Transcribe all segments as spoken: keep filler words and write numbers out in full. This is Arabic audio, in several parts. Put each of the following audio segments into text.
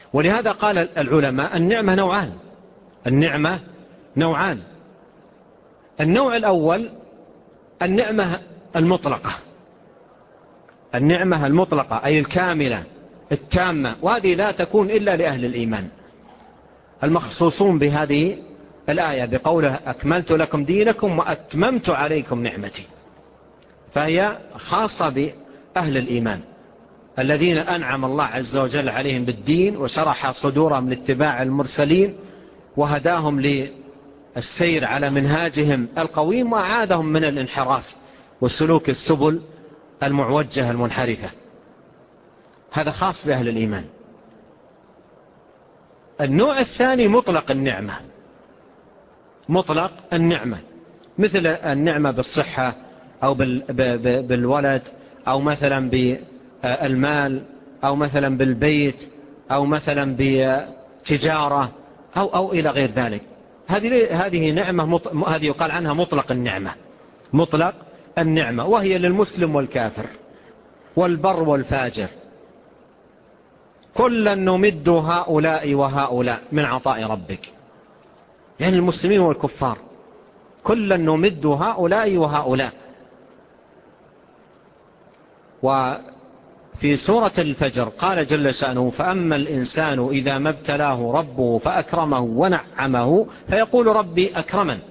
ولهذا قال العلماء النعمة نوعان. النعمة نوعان. النوع الأول النعمة المطلقة، النعمة المطلقة أي الكاملة التامة، وهذه لا تكون إلا لأهل الإيمان المخصوصون بهذه الآية بقوله أكملت لكم دينكم وأتممت عليكم نعمتي، فهي خاصة بأهل الإيمان الذين أنعم الله عز وجل عليهم بالدين وشرح صدورهم لاتباع المرسلين وهداهم للسير على منهاجهم القويم وأعادهم من الانحراف وسلوك السبل المعوجة المنحرفة. هذا خاص بأهل الإيمان. النوع الثاني مطلق النعمة، مطلق النعمة مثل النعمة بالصحة أو بالولد أو مثلا بالمال أو مثلا بالبيت أو مثلا بتجارة أو, أو إلى غير ذلك. هذه هذه نعمة، هذه يقال عنها مطلق النعمة، مطلق النعمة، وهي للمسلم والكافر والبر والفاجر، كلا نمد هؤلاء وهؤلاء من عطاء ربك، يعني المسلمين والكفار كلا نمد هؤلاء وهؤلاء. وفي سورة الفجر قال جل شأنه فأما الإنسان إذا ما ابتلاه ربه فأكرمه ونعمه فيقول ربي أكرمن.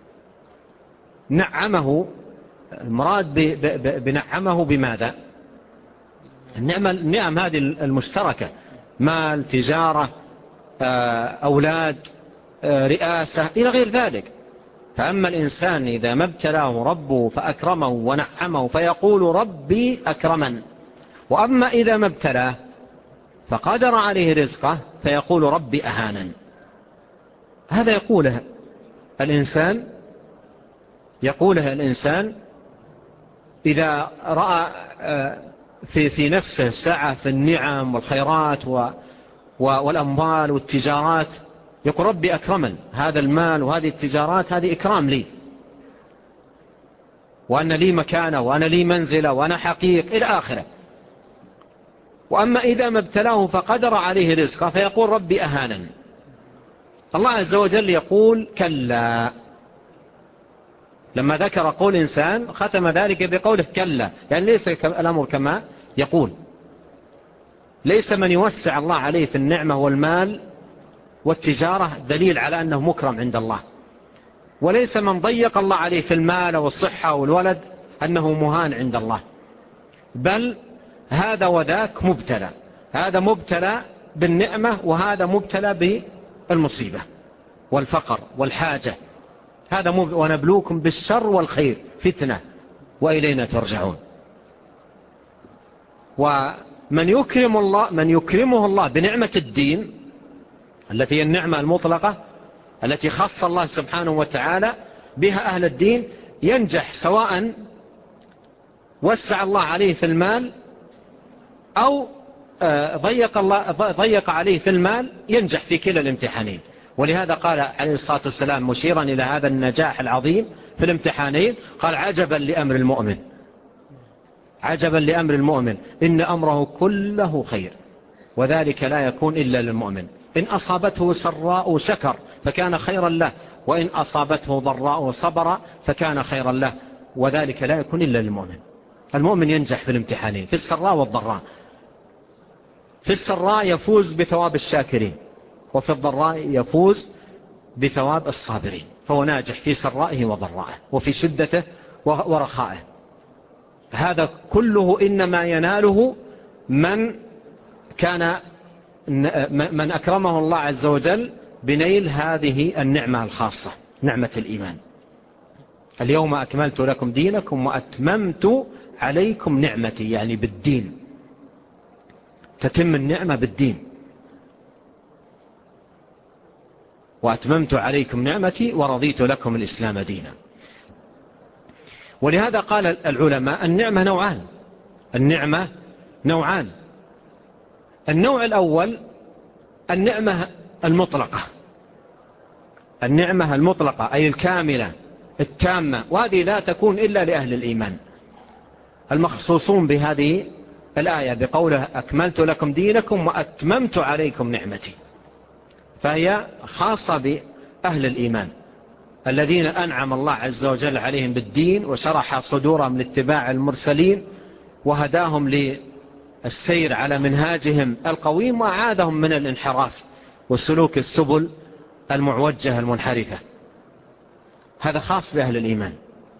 نعمه، المراد بنعمه بماذا؟ النعم, النعم هذه المشتركة، مال، تجارة، أولاد، رئاسة إلى غير ذلك. فأما الإنسان إذا ما ابتلاه ربه فأكرمه ونعمه فيقول ربي أكرمن، وأما إذا ما ابتلاه فقدر عليه رزقه فيقول ربي أهانن. هذا يقوله الإنسان يقوله الإنسان إذا رأى في في نفسه سعة في النعم والخيرات والأموال والتجارات، يقول ربي أكرمن، هذا المال وهذه التجارات هذه إكرام لي، وأن لي مكانة وأنا لي منزلة وأنا حقيق إلى آخره. وأما إذا ما ابتلاه فقدر عليه رزقه فيقول ربي أهانن. الله عز وجل يقول كلا، لما ذكر قول إنسان ختم ذلك بقوله كلا، يعني ليس الأمر كما يقول، ليس من يوسع الله عليه في النعمة والمال والتجارة دليل على أنه مكرم عند الله، وليس من ضيق الله عليه في المال والصحة والولد أنه مهان عند الله، بل هذا وذاك مبتلى، هذا مبتلى بالنعمة وهذا مبتلى بالمصيبة والفقر والحاجة. هذا ونبلوكم بالشر والخير فتنة وإلينا ترجعون. ومن يكرم الله من يكرمه الله بنعمة الدين التي هي النعمة المطلقة التي خص الله سبحانه وتعالى بها أهل الدين ينجح، سواء وسع الله عليه في المال أو ضيق, الله ضيق عليه في المال، ينجح في كلا الامتحانين. ولهذا قال عليه الصلاة والسلام مشيرا إلى هذا النجاح العظيم في الامتحانين، قال عجبا لأمر المؤمن، عجبا لأمر المؤمن إن أمره كله خير وذلك لا يكون إلا للمؤمن، إن أصابته سراء شكر فكان خيرا له، وإن أصابته ضراء صبر فكان خيرا له، وذلك لا يكون إلا للمؤمن. المؤمن ينجح في الامتحانين في السراء والضراء. في السراء يفوز بثواب الشاكرين، وفي الضراء يفوز بثواب الصابرين، فهو ناجح في سرائه وضرائه وفي شدته ورخائه. هذا كله إنما يناله من كان من أكرمه الله عز وجل بنيل هذه النعمة الخاصة، نعمة الإيمان. اليوم أكملت لكم دينكم وأتممت عليكم نعمتي، يعني بالدين، تتم النعمة بالدين. وأتممت عليكم نعمتي ورضيت لكم الإسلام دينا. ولهذا قال العلماء النعمة نوعان. النعمة نوعان. النوع الأول النعمة المطلقة، النعمة المطلقة أي الكاملة التامة، وهذه لا تكون إلا لأهل الإيمان المخصوصون بهذه الآية بقوله أكملت لكم دينكم وأتممت عليكم نعمتي، فهي خاصة بأهل الإيمان الذين أنعم الله عز وجل عليهم بالدين وشرح صدورهم لاتباع المرسلين وهداهم للسير على منهاجهم القويم وأعادهم من الانحراف وسلوك السبل المعوجة المنحرفة. هذا خاص بأهل الإيمان.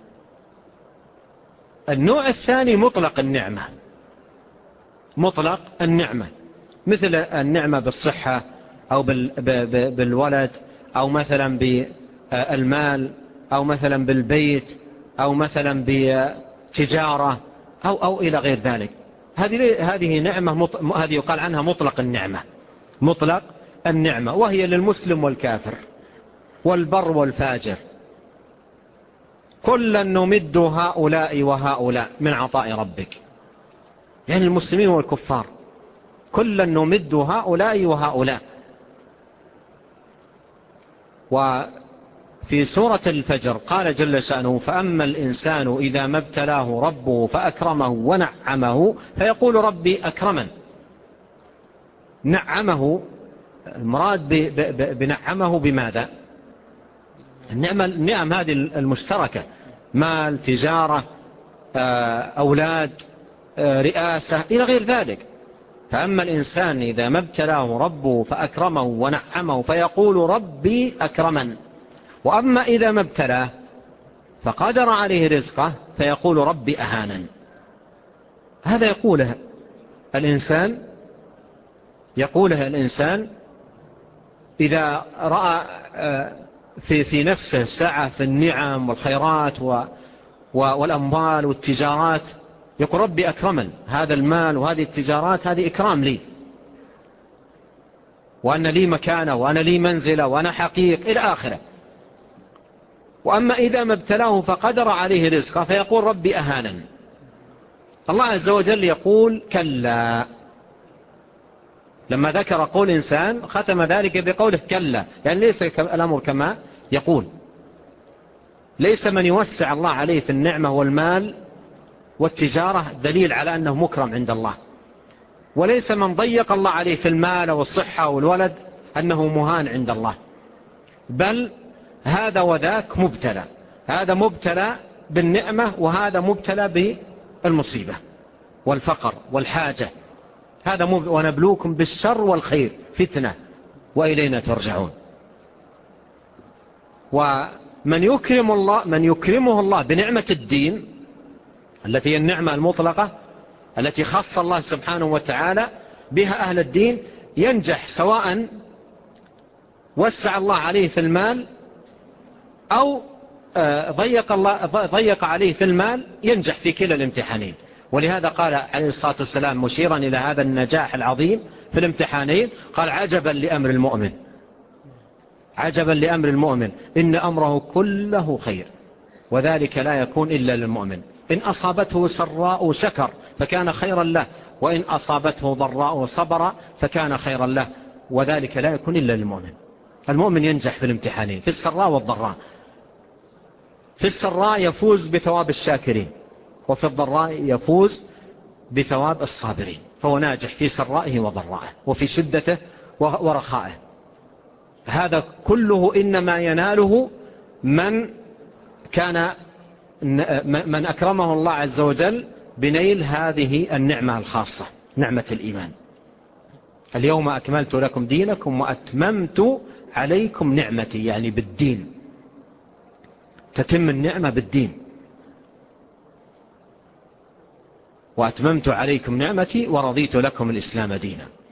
النوع الثاني مطلق النعمة، مطلق النعمة مثل النعمة بالصحة أو بالولد أو مثلا بالمال أو مثلا بالبيت أو مثلا بتجارة أو أو إلى غير ذلك. هذه هذه نعمة، هذه يقال عنها مطلق النعمة، مطلق النعمة، وهي للمسلم والكافر والبر والفاجر، كلا نمد هؤلاء وهؤلاء من عطاء ربك، يعني المسلمين والكفار كلا نمد هؤلاء وهؤلاء. وفي سورة الفجر قال جل شأنه فأما الإنسان إذا ما ابتلاه ربه فأكرمه ونعمه فيقول ربي أكرمن. نعمه، المراد بنعمه بماذا؟ النعمة، النعم هذه المشتركة، مال، تجارة، أولاد، رئاسة إلى غير ذلك. فأما الإنسان إذا ما ابتلاه ربه فأكرمه ونعمه فيقول ربي أكرمن، وأما إذا ما ابتلاه فقدر عليه رزقه فيقول ربي أهانن. هذا يقوله الإنسان يقوله الإنسان إذا رأى في في نفسه سعة في النعم والخيرات والأموال والتجارات، يقول ربي أكرمن، هذا المال وهذه التجارات هذه إكرام لي، وأن لي مكانة وأنا لي منزلة وأنا حقيق إلى آخره. وأما إذا ما ابتلاه فقدر عليه رزقه فيقول ربي أهانن. الله عز وجل يقول كلا، لما ذكر قول إنسان ختم ذلك بقوله كلا، يعني ليس الأمر كما يقول. ليس من يوسع الله عليه في النعمة والمال والتجارة دليل على أنه مكرم عند الله، وليس من ضيق الله عليه في المال والصحة والولد أنه مهان عند الله، بل هذا وذاك مبتلى، هذا مبتلى بالنعمة وهذا مبتلى بالمصيبة والفقر والحاجة. هذا مب... ونبلوكم بالشر والخير فتنة وإلينا ترجعون. ومن يكرم الله من يكرمه الله بنعمة الدين التي هي النعمة المطلقة التي خص الله سبحانه وتعالى بها أهل الدين، ينجح سواء وسع الله عليه في المال أو ضيق, الله ضيق عليه في المال، ينجح في كلا الامتحانين. ولهذا قال عليه الصلاة والسلام مشيرا إلى هذا النجاح العظيم في الامتحانين، قال عجبا لأمر المؤمن، عجبا لأمر المؤمن إن أمره كله خير وذلك لا يكون إلا للمؤمن، إن أصابته سراء شكر فكان خيرا له، وإن أصابته ضراء صبر فكان خيرا له، وذلك لا يكون إلا للمؤمن. المؤمن ينجح في الامتحانين في السراء والضراء. في السراء يفوز بثواب الشاكرين، وفي الضراء يفوز بثواب الصابرين، فهو ناجح في سرائه وضرائه وفي شدته ورخائه. هذا كله إنما يناله من كان من أكرمه الله عز وجل بنيل هذه النعمة الخاصة، نعمة الإيمان. اليوم أكملت لكم دينكم وأتممت عليكم نعمتي، يعني بالدين، تتم النعمة بالدين. وأتممت عليكم نعمتي ورضيت لكم الإسلام دينا.